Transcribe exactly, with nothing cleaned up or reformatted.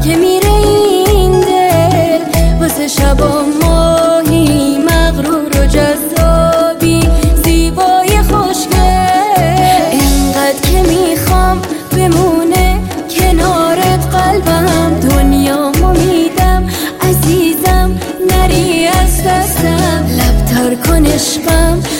که میره این دل واسه شبا ماهی مغرور و جذابی زیبای خوشگل. اینقدر که میخوام بمونه کنارت قلبم، دنیامو میدم عزیزم نری از دستم. لب تر کن عشقم